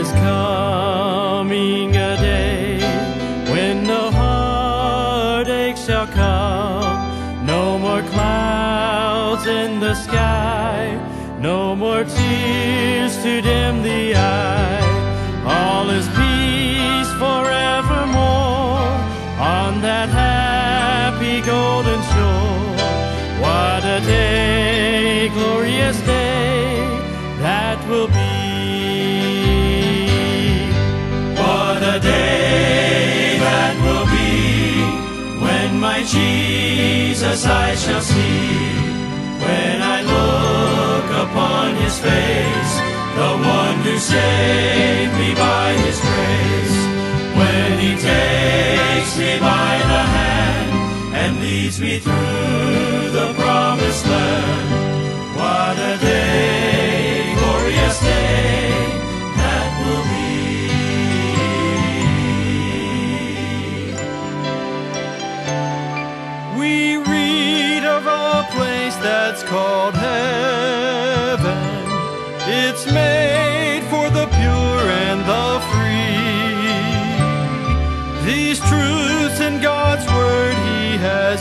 is coming a day when no heartache shall come, no more clouds in the sky, no more tears to dim the eye. All is peace forevermore on that happy golden shore. What a day, glorious day that will be. What a day that will be when my Jesus I shall see. When I look upon His face, the one who saved me by His grace. When He takes me by the hand and leads me through the promised land. What a day, glorious day that will be. We read of a place that's called heaven,